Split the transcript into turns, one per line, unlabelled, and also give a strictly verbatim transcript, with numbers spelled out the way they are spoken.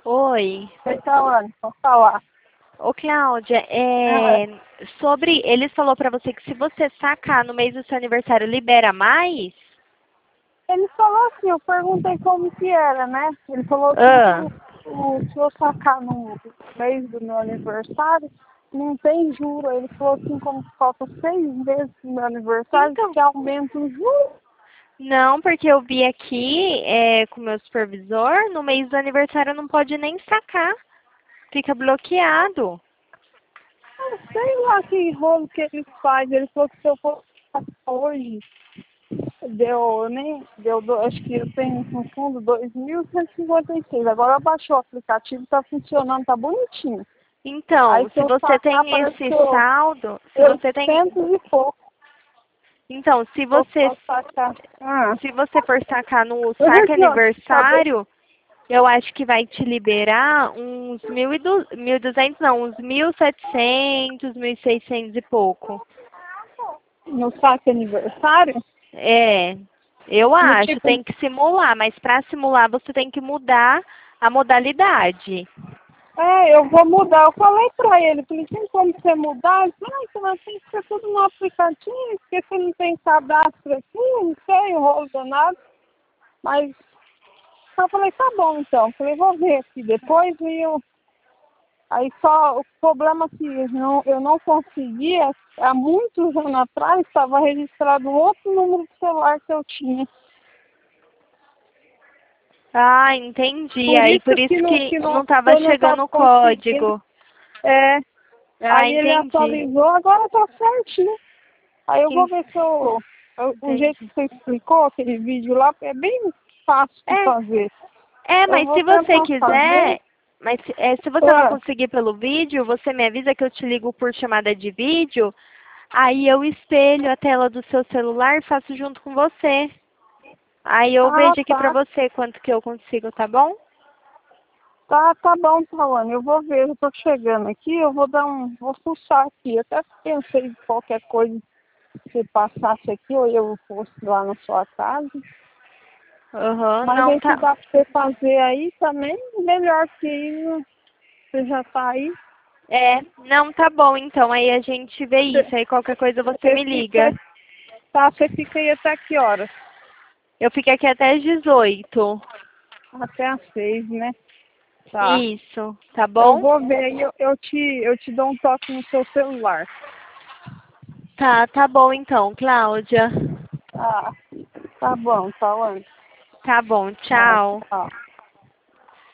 Oi.
Oi, Tawane, pode falar.
Ô, Cláudia,
Ah,
é, sobre, ele falou pra você que se você sacar no mês do seu aniversário, libera mais?
ele falou assim, eu perguntei como que era, né? Ele falou que
Ah,
o, o, se eu sacar no mês do meu aniversário, não tem juro. Ele falou assim, como que falta seis meses do meu aniversário,
então,
que aumenta o juro.
não, porque eu vi aqui é, com o meu supervisor, no mês do aniversário não pode nem sacar, fica bloqueado.
Eu sei lá que rolo que ele faz. Ele falou que se eu for sacar hoje, deu, nem, deu, do- acho que eu tenho no fundo dois mil cento e cinquenta e seis. Agora abaixou o aplicativo, tá funcionando, tá bonitinho. Aí
Então,
se
se
eu
você
sacar,
tem
parece que
esse
eu
saldo, se você tem,
oitocentos e pouco.
então, se
Vou
você
só sacar. Ah.
se você for sacar no
Eu
saque
aqui, ó, saber.
aniversário, eu acho que vai te liberar uns mil e du- mil e duzentos, não, uns mil e setecentos, mil e seiscentos e pouco.
No saque aniversário?
É, eu
No
acho,
tipo.
tem que simular, mas para simular você tem que mudar a modalidade.
É, eu vou mudar. Eu falei pra ele, falei, tem como você mudar? Ele falou, não, você vai ter que ser tudo no aplicativo, porque você não tem cadastro aqui, não sei, o rolo danado. Mas eu falei, tá bom então. Eu falei, vou ver aqui depois e eu. Aí só o problema que eu não, eu não conseguia, há muitos anos atrás, estava registrado outro número de celular que eu tinha.
Ah, entendi.
Por
Aí por
isso
isso
que não,
que
que
não
não, que
estava
eu não
chegando
estava
o
conseguindo.
código.
É,
Ah,
aí ele
entendi.
atualizou, agora tá certinho. Aí eu vou
En-
ver se eu, eu- o jeito
Entendi.
que você explicou, aquele vídeo lá, é bem fácil de
É,
fazer.
É,
Eu
mas
vou
se você
tentar fazer.
quiser, mas é, se você não
Ah,
conseguir pelo vídeo, você me avisa que eu te ligo por chamada de vídeo, aí eu espelho a tela do seu celular e faço junto com você. Aí eu
ah,
vejo aqui pra
tá.
você quanto que eu consigo, tá bom?
Tá, tá bom, Tawane. Eu vou ver, eu tô chegando aqui, eu vou dar um. Vou fuçar aqui. Eu até pensei em qualquer coisa que passasse aqui, ou eu fosse lá na sua casa.
Aham,
Mas
não
aí se
tá.
dá pra você fazer aí também, melhor que ir, você já tá aí.
É, não tá bom então. Aí a gente vê
Você,
isso. Aí qualquer coisa você
você
me
fica.
liga.
Tá, você fica aí até que horas?
Eu fico aqui até às dezoito.
Até às seis, né? Tá.
Isso, tá
Eu
bom?
vou ver aí, eu, eu, te, eu te dou um toque no seu celular.
Tá, tá bom então, Cláudia.
Tá, tá bom, tá, Ana.
Tá bom,
Tá,
tchau.
tchau.